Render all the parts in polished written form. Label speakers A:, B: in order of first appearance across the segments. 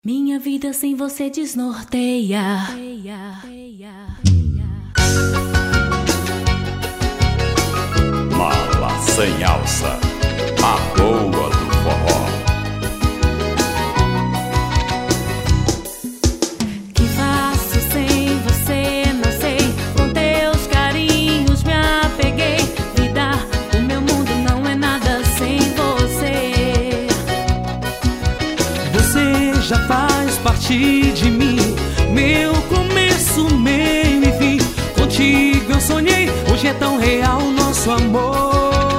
A: Minha vida sem você desnorteia.
B: Mala sem alça, a boa do forró.
A: Que faço sem você, não sei. Com teus carinhos me apeguei. Vida, o meu mundo não é nada sem você.
C: Você já faz parte de mim, meu começo, meio e fim. Contigo eu sonhei, hoje é tão real nosso amor.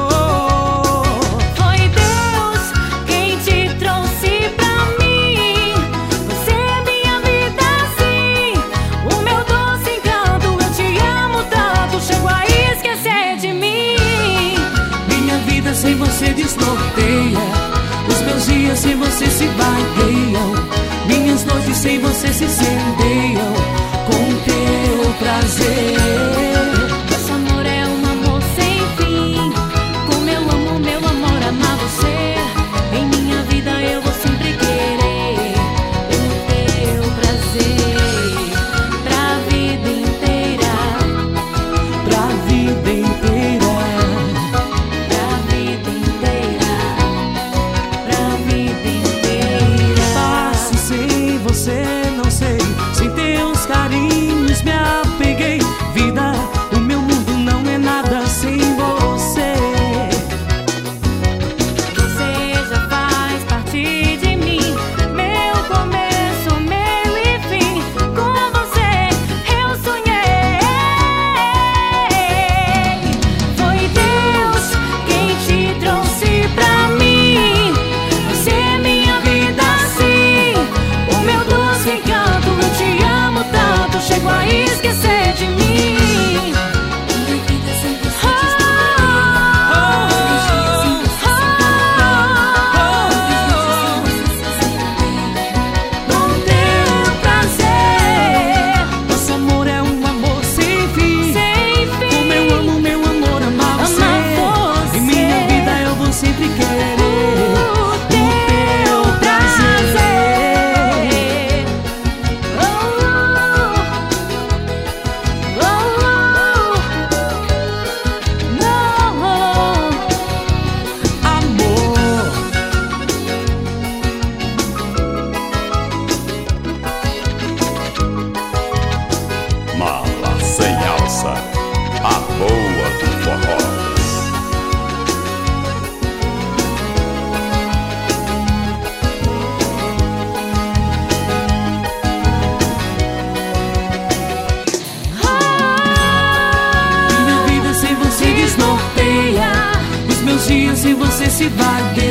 A: Foi Deus quem te trouxe pra mim. Você é minha vida, sim. O meu doce encanto, eu te amo tanto. Chego a esquecer de mim.
C: Minha vida sem você desnorteia. Os meus dias sem você se vagueiam. Minhas noites sem você se incendeiam com teu prazer.
A: Nosso amor é um amor sem fim. Como eu amo, meu amor, amar você. Em minha vida eu vou sempre querer o teu prazer. Pra vida inteira.
C: Pra vida inteira.
A: Pra vida inteira. Pra vida inteira.
C: Faço sem você, não sei. Sem teus carinhos me apeguei. Vida, o meu mundo não é nada sem você.
A: Você já faz parte de mim. Meu começo, meio e fim. Com você eu sonhei. Foi Deus quem te trouxe pra mim. Você é minha vida, sim. O meu doce encanto, eu te amo tanto. Chego a esquecer de mim. Com teu prazer.
C: Nosso amor é um amor sem fim.
A: Sem fim.
C: Como eu amo, meu amor, amar você.
A: Amar
C: Em minha
A: você.
C: vida eu vou sempre querer
A: O teu prazer.
C: amor.
B: Mala sem alça, a boa do forró.
C: Minha vida sem você desnorteia. Os meus dias sem você se vagueiam.